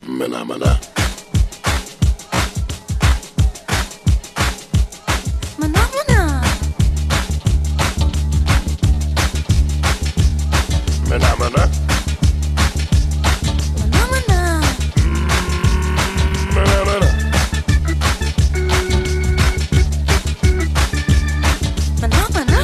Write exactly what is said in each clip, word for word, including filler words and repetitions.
Mana mana. Mana mana. Mana mana. Mana mana. Mana mana. Mana mana.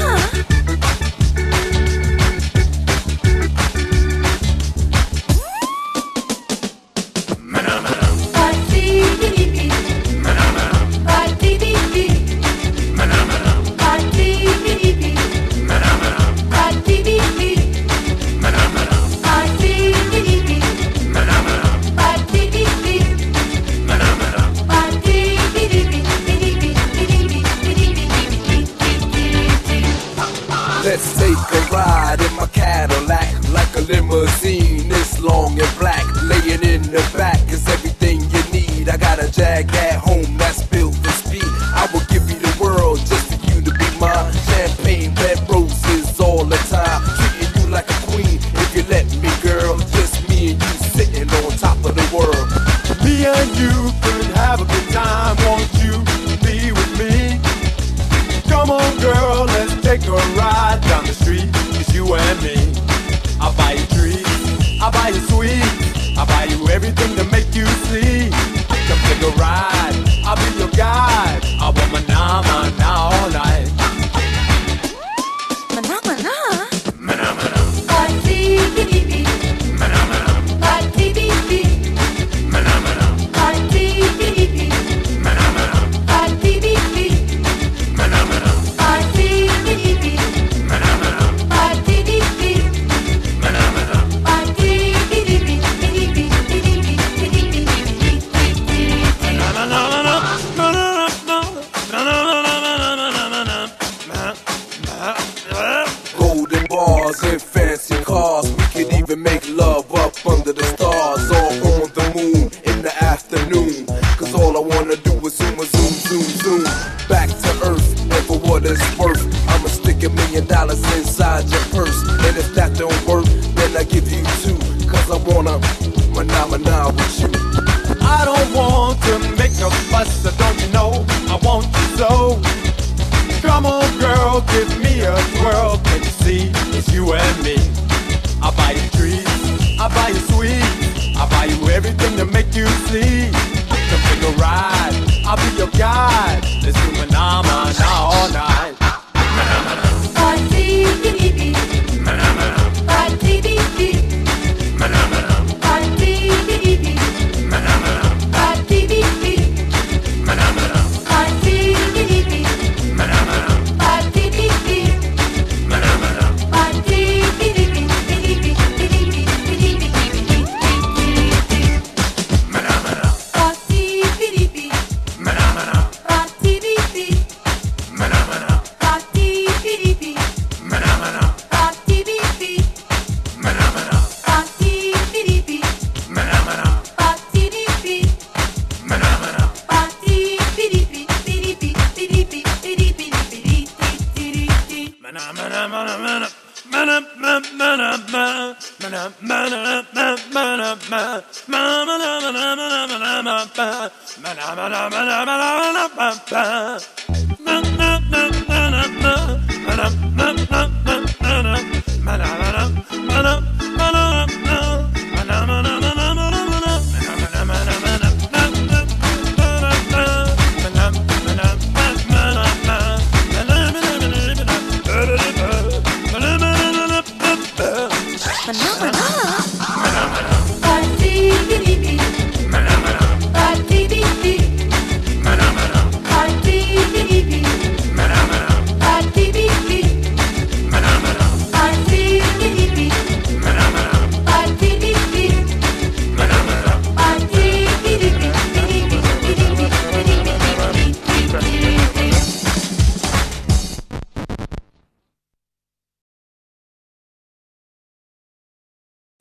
Let's take a ride in my Cadillac, like a limousine. It's long and black, laying in the back is everything you need. I got a Jag at home that's built for speed. I will give you the world just for you to be mine. Champagne, red roses all the time, treating you like a queen if you let me, girl. Just me and you sitting on top of the world. Me and you could have a good time. Won't you be with me? Come on, girl, let's take a ride down the street. It's you and me. I'll buy you treats, I'll buy you sweets, I'll buy you everything to make you sleep. Come take a ride, I'll be your guide. I want my nama now all night. Mana mana. Mana mana. Party bibi. Mana mana. Party bibi. Mana mana. Party bibi. Mana mana. Party bibi. Mana mana. Party bibi. Mana mana. Party bibi. Mana mana. Party bibi. Bibi bibi bibi Golden bars and fancy cars. We could even make love up under the stars, or on the moon in the afternoon. Cause all I wanna do is zoom, a zoom, zoom, zoom. Back to earth, and for what it's worth, I'ma stick a million dollars inside your purse. And if that don't work, then I give you two. Cause I wanna mana with you. I don't want to make a fuss, so don't you know I want you so. Come on, girl, give me a twirl. Can you see it's you and me? I'll buy you treats, I'll buy you sweets, I'll buy you everything to make you sleep. Come take a ride, I'll be your guide. Let's do manama now all night. Party bibi. Mana mana. Party bibi. Mana mana. Party bibi. Mana mana. Party bibi. Mana mana. Party bibi. Mana mana. Party bibi. Mana mana. Party bibi. Bibi bibi bibi Mana mana. Party bibi. Mana mana. Party bibi. Mana mana. Party bibi. Mana mana. Party bibi. Mana mana. Party bibi. Mana mana. Party bibi. Mana mana. Party bibi. Bibi bibi bibi bibi. Mana mana mana mana. Mana mana mana mana. Mana mana mana mana mana. Mana mana mana mana mana mana. Mana mana mana mana mana. Mana mana mana mana. Mana mana mana mana. Mana mana mana.